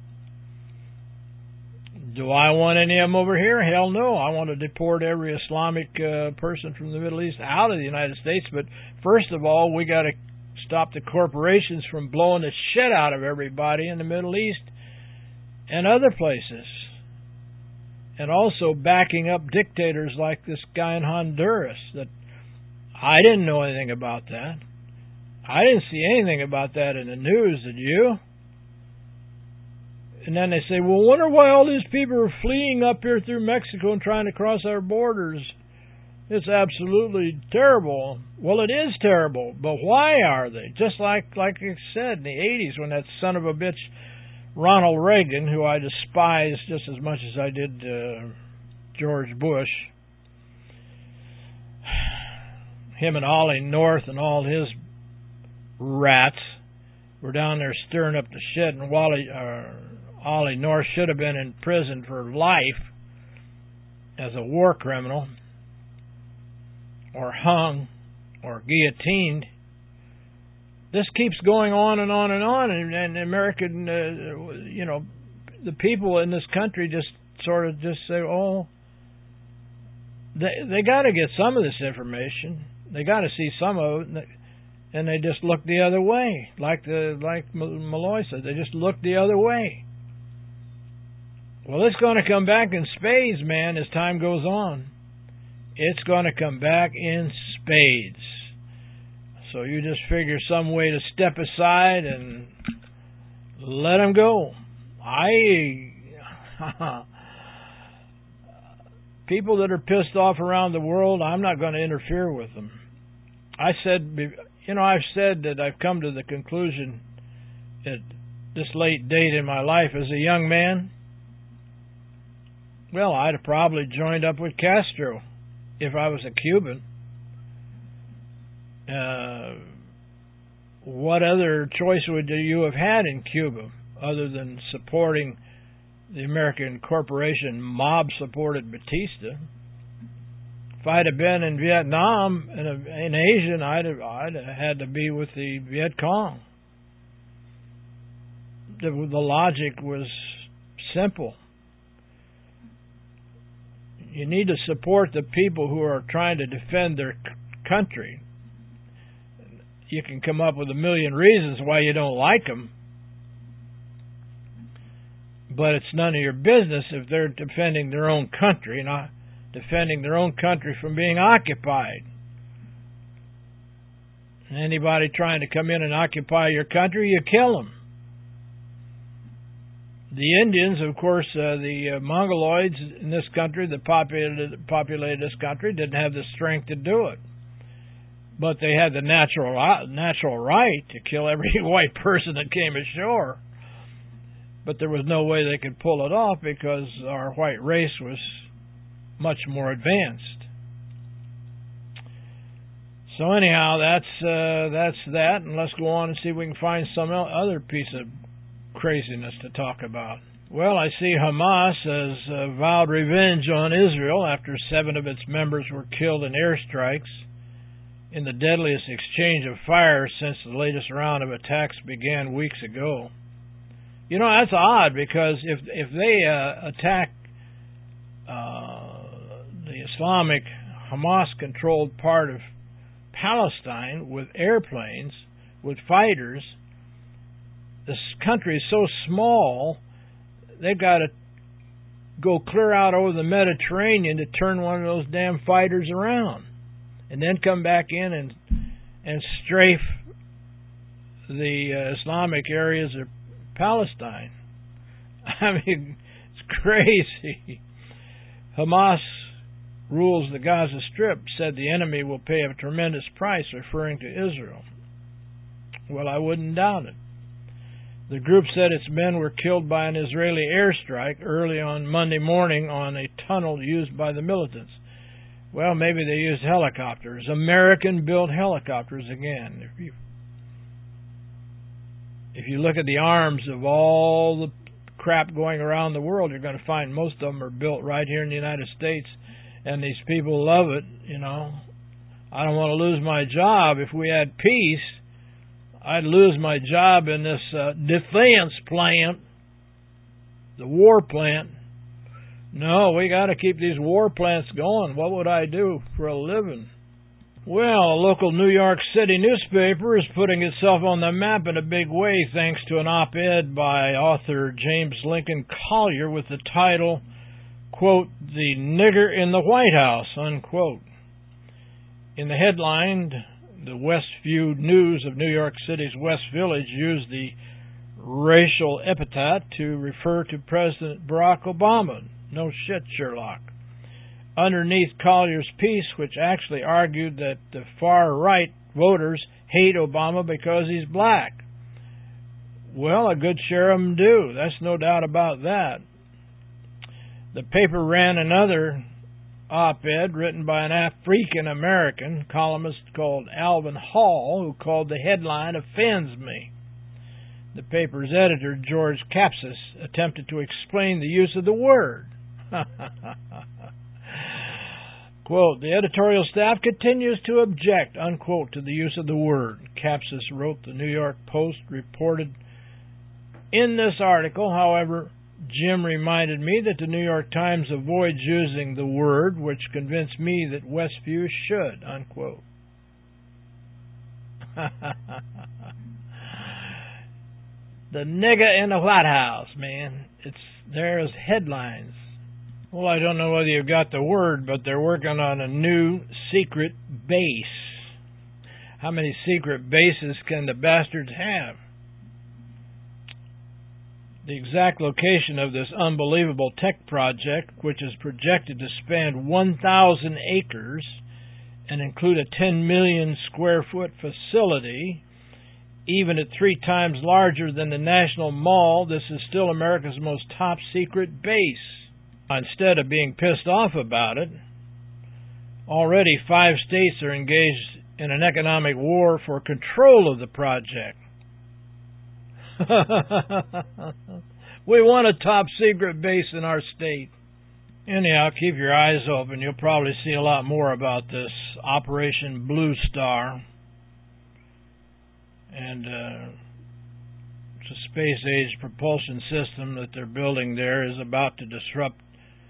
A: Do I want any of them over here? Hell no. I want to deport every Islamic person from the Middle East out of the United States. But first of all, we got to stop the corporations from blowing the shit out of everybody in the Middle East and other places. And also backing up dictators like this guy in Honduras. That I didn't know anything about that. I didn't see anything about that in the news, did you? And then they say, well, wonder why all these people are fleeing up here through Mexico and trying to cross our borders. It's absolutely terrible. Well, it is terrible, but why are they? Just like I said in the 80s when that son of a bitch Ronald Reagan, who I despised just as much as I did George Bush, him and Ollie North and all his rats were down there stirring up the shit, and Ollie North should have been in prison for life as a war criminal, or hung, or guillotined. This keeps going on and on and on, and American, the people in this country just sort of just say, oh, they got to get some of this information. They got to see some of it, and they just look the other way, like Malloy said. They just look the other way. Well, it's going to come back in spades, man, as time goes on. It's going to come back in spades. So you just figure some way to step aside and let them go. People that are pissed off around the world, I'm not going to interfere with them. I've said that I've come to the conclusion at this late date in my life as a young man, well, I'd have probably joined up with Castro if I was a Cuban. What other choice would you have had in Cuba other than supporting the American corporation mob-supported Batista? If I'd have been in Vietnam and an Asian, I'd have had to be with the Viet Cong. The logic was simple. You need to support the people who are trying to defend their country. You can come up with a million reasons why you don't like them, but it's none of your business if they're defending their own country, not defending their own country from being occupied. Anybody trying to come in and occupy your country, you kill them. The Indians, of course, the Mongoloids in this country that populated this country didn't have the strength to do it. But they had the natural right to kill every white person that came ashore. But there was no way they could pull it off because our white race was much more advanced. So anyhow, that's that, and let's go on and see if we can find some other piece of craziness to talk about. Well, I see Hamas has vowed revenge on Israel after 7 of its members were killed in airstrikes in the deadliest exchange of fire since the latest round of attacks began weeks ago. You know, that's odd because if they attack the Islamic Hamas-controlled part of Palestine with airplanes, with fighters, this country is so small, they've got to go clear out over the Mediterranean to turn one of those damn fighters around, and then come back in and strafe the Islamic areas of Palestine. I mean, it's crazy. Hamas rules the Gaza Strip, said the enemy will pay a tremendous price, referring to Israel. Well, I wouldn't doubt it. The group said its men were killed by an Israeli airstrike early on Monday morning on a tunnel used by the militants. Well, maybe they used helicopters, American-built helicopters again. If you look at the arms of all the crap going around the world, you're going to find most of them are built right here in the United States, and these people love it, you know. I don't want to lose my job. If we had peace, I'd lose my job in this defense plant, the war plant. No, we got to keep these war plants going. What would I do for a living? Well, a local New York City newspaper is putting itself on the map in a big way thanks to an op-ed by author James Lincoln Collier with the title, quote, "The Nigger in the White House," unquote. In the headline, the Westview News of New York City's West Village used the racial epithet to refer to President Barack Obama. No shit, Sherlock. Underneath Collier's piece, which actually argued that the far-right voters hate Obama because he's black. Well, a good share of them do. That's no doubt about that. The paper ran another op-ed written by an African-American columnist called Alvin Hall, who called the headline "Offends Me." The paper's editor, George Capsis, attempted to explain the use of the word. Quote, "The editorial staff continues to object," unquote, to the use of the word. Capsis wrote the New York Post reported in this article, however, Jim reminded me that the New York Times avoids using the word, which convinced me that Westview should, unquote. The nigger in the White House, man. There's headlines. Well, I don't know whether you've got the word, but they're working on a new secret base. How many secret bases can the bastards have? The exact location of this unbelievable tech project, which is projected to span 1,000 acres and include a 10 million square foot facility, even at 3 times larger than the National Mall, this is still America's most top secret base. Instead of being pissed off about it, already 5 states are engaged in an economic war for control of the project. We want a top secret base in our state. Anyhow, keep your eyes open. You'll probably see a lot more about this Operation Blue Star. And it's a space-age propulsion system that they're building there is about to disrupt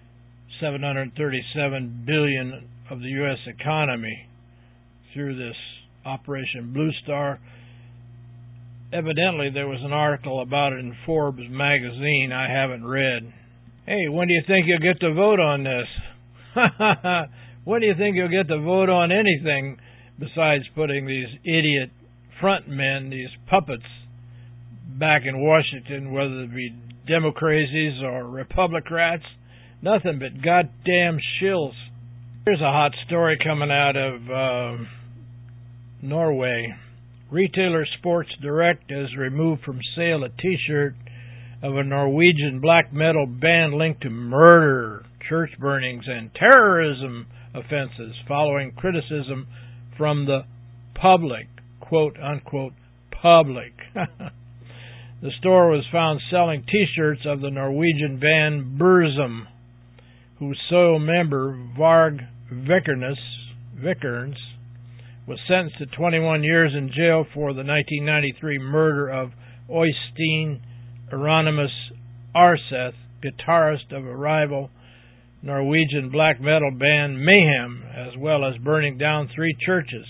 A: $737 billion of the U.S. economy through this Operation Blue Star. Evidently, there was an article about it in Forbes magazine I haven't read. Hey, when do you think you'll get to vote on this? When do you think you'll get to vote on anything besides putting these idiot front men, these puppets, back in Washington, whether it be Democracies or Republicrats? Nothing but goddamn shills. Here's a hot story coming out of Norway. Retailer Sports Direct has removed from sale a T-shirt of a Norwegian black metal band linked to murder, church burnings, and terrorism offenses following criticism from the public, quote-unquote public. The store was found selling T-shirts of the Norwegian band Burzum, whose sole member, Varg Vikernes, was sentenced to 21 years in jail for the 1993 murder of Øystein Euronymous Arseth, guitarist of a rival Norwegian black metal band Mayhem, as well as burning down 3 churches.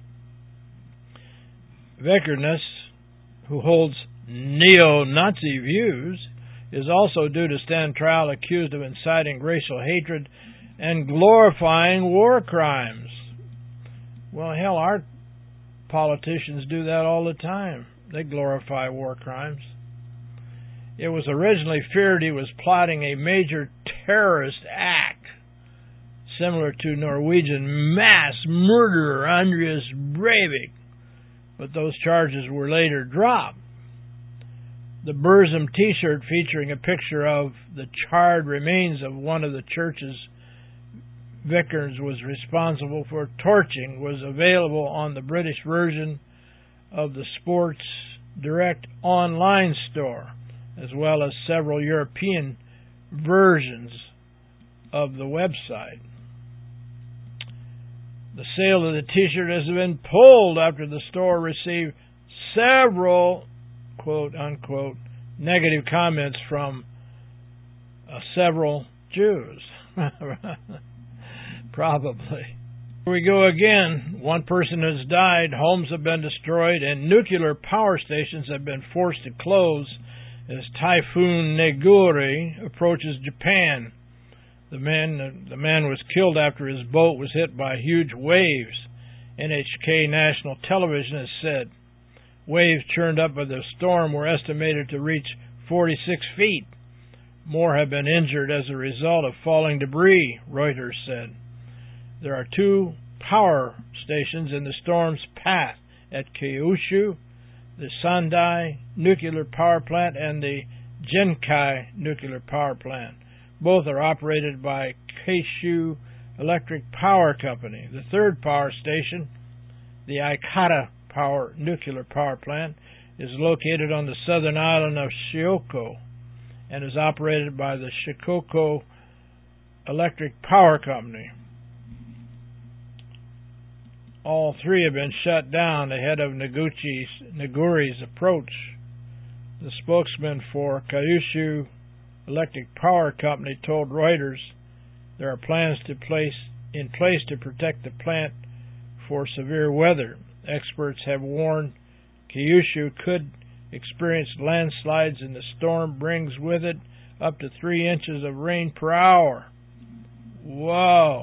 A: Vikernes, who holds neo-Nazi views, is also due to stand trial accused of inciting racial hatred and glorifying war crimes. Well, hell, our politicians do that all the time. They glorify war crimes. It was originally feared he was plotting a major terrorist act, similar to Norwegian mass murderer Anders Breivik, but those charges were later dropped. The Burzum T-shirt featuring a picture of the charred remains of one of the churches Vickers was responsible for torching was available on the British version of the Sports Direct online store, as well as several European versions of the website. The sale of the T-shirt has been pulled after the store received several quote-unquote negative comments from several Jews. Probably. Here we go again. One person has died, homes have been destroyed, and nuclear power stations have been forced to close as Typhoon Neguri approaches Japan. The man was killed after his boat was hit by huge waves. NHK National Television has said waves churned up by the storm were estimated to reach 46 feet. More have been injured as a result of falling debris, Reuters said. There are 2 power stations in the storm's path at Kyushu, the Sendai nuclear power plant and the Genkai nuclear power plant. Both are operated by Kyushu Electric Power Company. The third power station, the Aikata Power nuclear power plant, is located on the southern island of Shikoku and is operated by the Shikoku Electric Power Company. All 3 have been shut down ahead of Neguri's approach. The spokesman for Kyushu Electric Power Company told Reuters there are plans in place to protect the plant for severe weather. Experts have warned Kyushu could experience landslides, and the storm brings with it up to 3 inches of rain per hour. Whoa!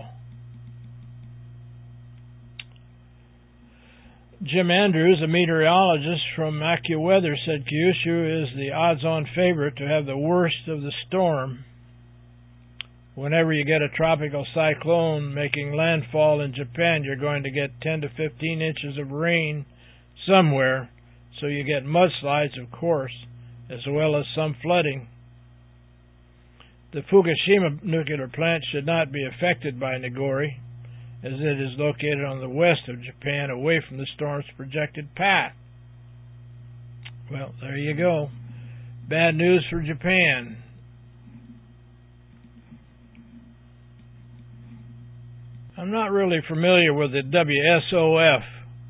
A: Jim Andrews, a meteorologist from AccuWeather, said Kyushu is the odds-on favorite to have the worst of the storm. Whenever you get a tropical cyclone making landfall in Japan, you're going to get 10 to 15 inches of rain somewhere, so you get mudslides, of course, as well as some flooding. The Fukushima nuclear plant should not be affected by Neguri, as it is located on the west of Japan, away from the storm's projected path. Well, there you go. Bad news for Japan. I'm not really familiar with the WSOF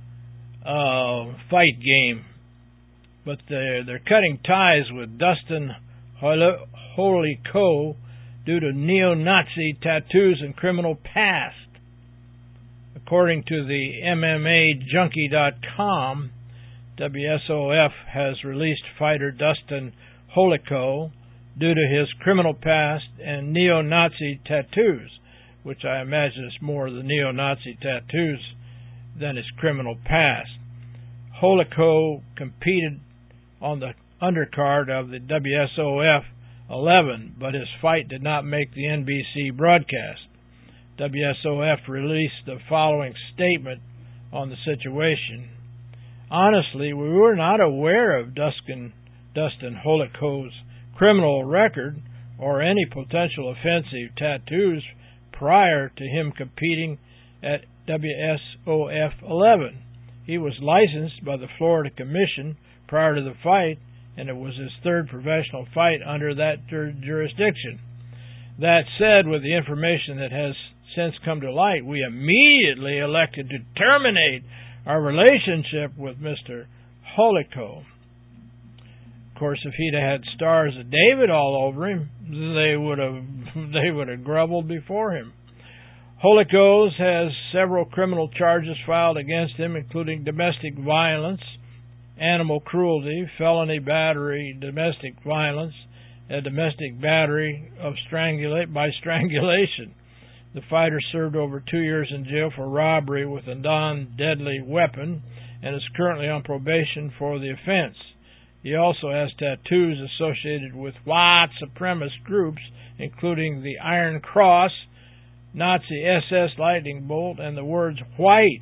A: fight game, but they're cutting ties with Dustin Holyko due to neo-Nazi tattoos and criminal past. According to the MMAJunkie.com, WSOF has released fighter Dustin Holyko due to his criminal past and neo-Nazi tattoos, which I imagine is more the neo-Nazi tattoos than his criminal past. Holyko competed on the undercard of the WSOF 11, but his fight did not make the NBC broadcast. WSOF released the following statement on the situation. Honestly, we were not aware of Dustin Holyko's criminal record or any potential offensive tattoos prior to him competing at WSOF 11. He was licensed by the Florida Commission prior to the fight, and it was his 3rd professional fight under that jurisdiction. That said, with the information that has since come to light, we immediately elected to terminate our relationship with Mr. Holyko. Of course, if he'd had Stars of David all over him, they would have groveled before him. Holyko has several criminal charges filed against him, including domestic violence, animal cruelty, felony battery, domestic violence, and domestic battery by strangulation. The fighter served over 2 years in jail for robbery with a non-deadly weapon and is currently on probation for the offense. He also has tattoos associated with white supremacist groups, including the Iron Cross, Nazi SS lightning bolt, and the words white,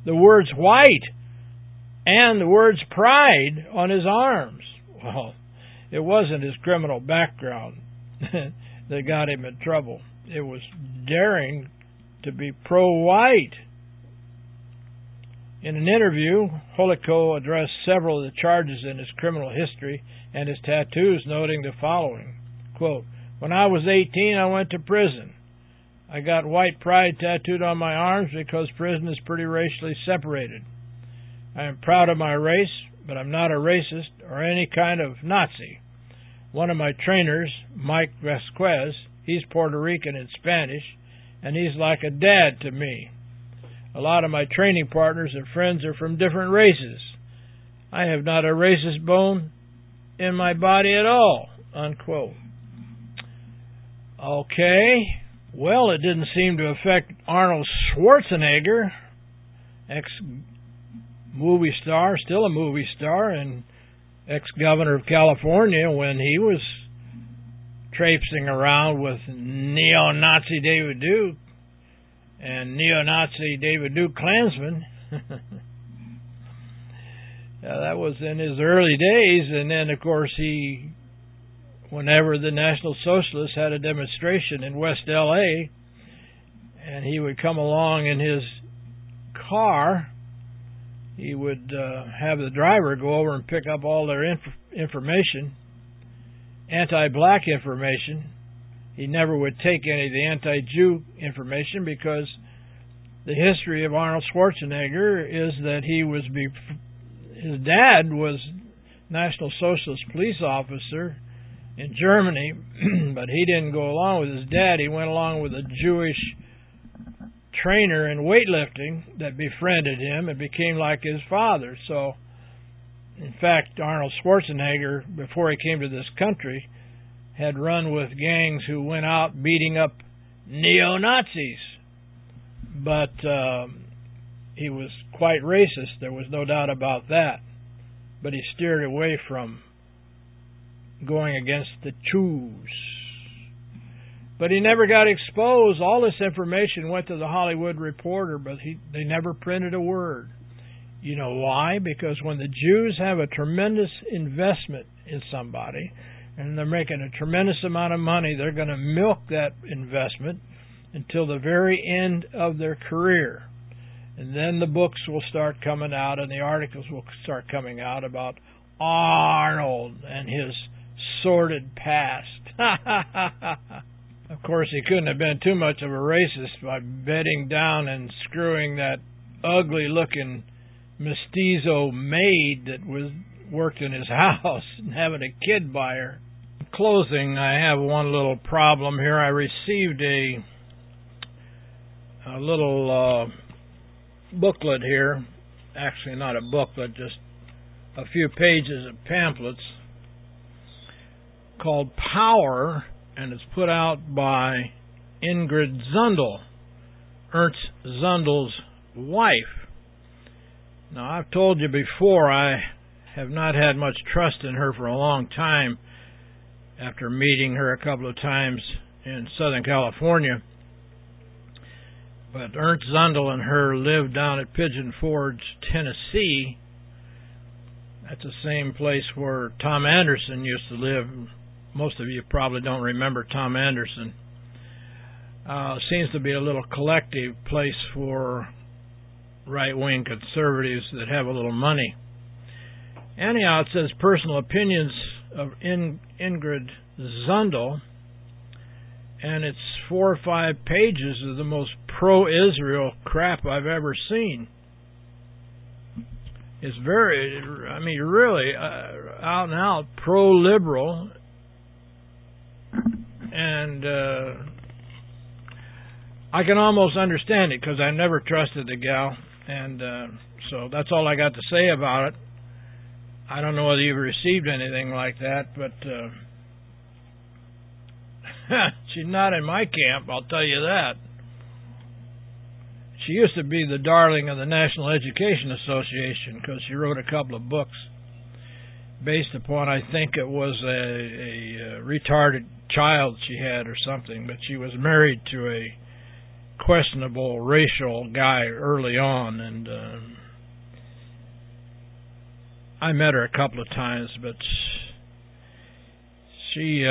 A: and the words pride on his arms. Well, it wasn't his criminal background that got him in trouble. It was daring to be pro-white. In an interview, Holyko addressed several of the charges in his criminal history and his tattoos, noting the following, quote, "When I was 18, I went to prison. I got white pride tattooed on my arms because prison is pretty racially separated. I am proud of my race, but I'm not a racist or any kind of Nazi. One of my trainers, Mike Vasquez, he's Puerto Rican and Spanish, and he's like a dad to me. A lot of my training partners and friends are from different races. I have not a racist bone in my body at all, unquote. Okay, well, it didn't seem to affect Arnold Schwarzenegger, ex-movie star, still a movie star, and ex-governor of California, when he was traipsing around with neo-Nazi David Duke and neo-Nazi David Duke Klansmen. That was in his early days, and then, of course, whenever the National Socialists had a demonstration in West L.A., and he would come along in his car, he would have the driver go over and pick up all their information, anti-black information. He never would take any of the anti-Jew information, because the history of Arnold Schwarzenegger is that his dad was National Socialist police officer in Germany, but he didn't go along with his dad. He went along with a Jewish trainer in weightlifting that befriended him and became like his father. So, in fact, Arnold Schwarzenegger, before he came to this country, had run with gangs who went out beating up neo-Nazis. But he was quite racist. There was no doubt about that. But he steered away from going against the Jews. But he never got exposed. All this information went to the Hollywood Reporter, but they never printed a word. You know why? Because when the Jews have a tremendous investment in somebody, and they're making a tremendous amount of money, they're going to milk that investment until the very end of their career. And then the books will start coming out, and the articles will start coming out about Arnold and his sordid past. Of course, he couldn't have been too much of a racist by bedding down and screwing that ugly-looking mestizo maid that worked in his house and having a kid by her. In closing, I have one little problem here. I received a little booklet here. Actually, not a booklet, just a few pages of pamphlets called Power, and it's put out by Ingrid Zundel, Ernst Zundel's wife. Now, I've told you before, I have not had much trust in her for a long time after meeting her a couple of times in Southern California. But Ernst Zundel and her live down at Pigeon Forge, Tennessee. That's the same place where Tom Anderson used to live. Most of you probably don't remember Tom Anderson. Seems to be a little collective place for right-wing conservatives that have a little money. Anyhow, it says personal opinions of Ingrid Zundel, and it's 4 or 5 pages of the most pro-Israel crap I've ever seen. It's really out and out pro-liberal, and I can almost understand it because I never trusted the gal, and so that's all I got to say about it. I don't know whether you've received anything like that, but she's not in my camp, I'll tell you that. She used to be the darling of the National Education Association because she wrote a couple of books based upon, I think it was a retarded child she had or something, but she was married to a questionable racial guy early on, and I met her a couple of times, but she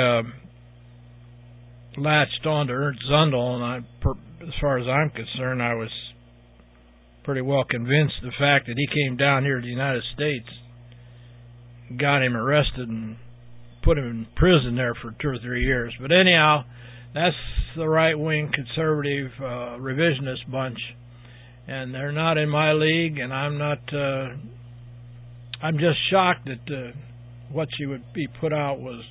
A: latched on to Ernst Zundel, and as far as I'm concerned, I was pretty well convinced the fact that he came down here to the United States, got him arrested, and put him in prison there for 2 or 3 years. But anyhow, that's the right-wing conservative revisionist bunch, and they're not in my league, and I'm not. I'm just shocked that what she would be put out was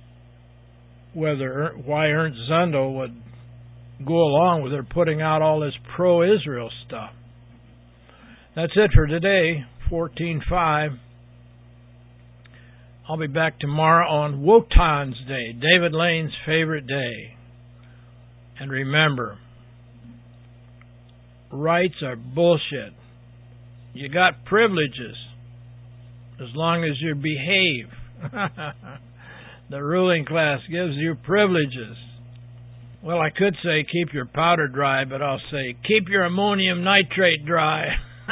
A: why Ernst Zundel would go along with her putting out all this pro-Israel stuff. That's it for today, 14/5. I'll be back tomorrow on Wotan's Day, David Lane's favorite day. And remember, rights are bullshit. You got privileges as long as you behave. The ruling class gives you privileges. Well, I could say keep your powder dry, but I'll say keep your ammonium nitrate dry.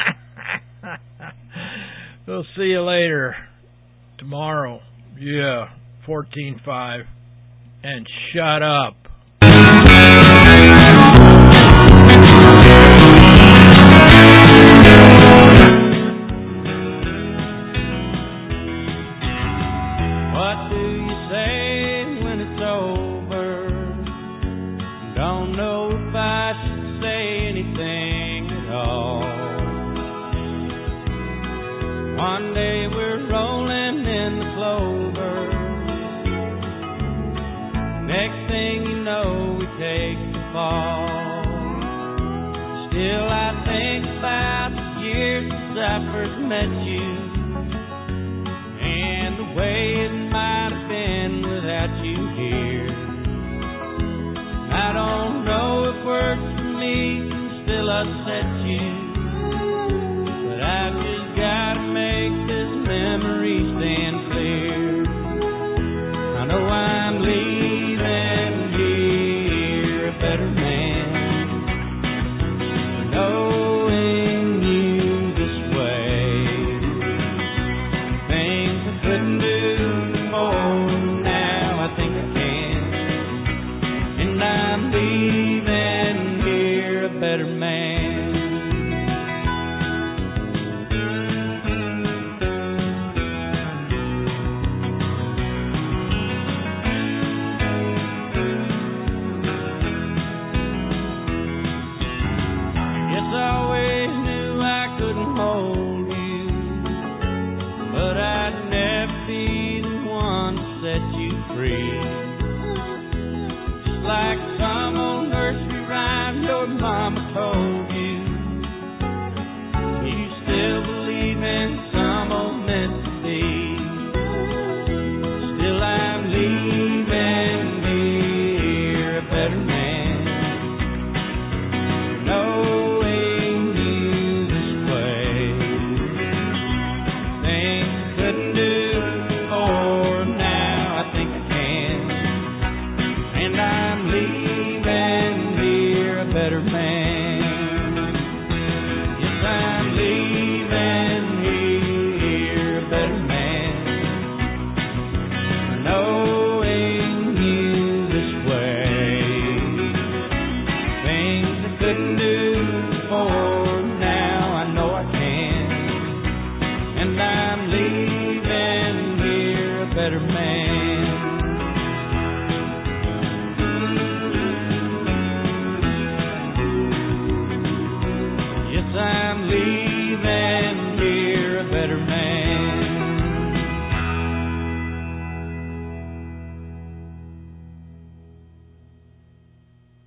A: We'll see you later. Tomorrow. Yeah, 14/5. And shut up.
C: What do you say when it's over? Don't know if I should say anything at all. One day we're rolling in the clover. Next thing you know, we take the fall. Still, I think about the years since I first met you, and the way it might have been without you here. I don't know if words for me can still upset you, but I've just gotta make this memory stand clear. I know I'm leaving here a better man, knowing you this way. Things I couldn't do before, now I think I can, and I'm leaving here a better man. Like some old nursery rhyme your mama told you. You still believe in some old meant to be. Still I'm leaving here a better man, knowing you this way. Things I couldn't do before, now I think I can, and I'm leaving here a better man. Yes, I'm leaving here a better man, knowing you this way. Things I couldn't do before, now I know I can, and I'm leaving here a better man. I'm leaving here a better man.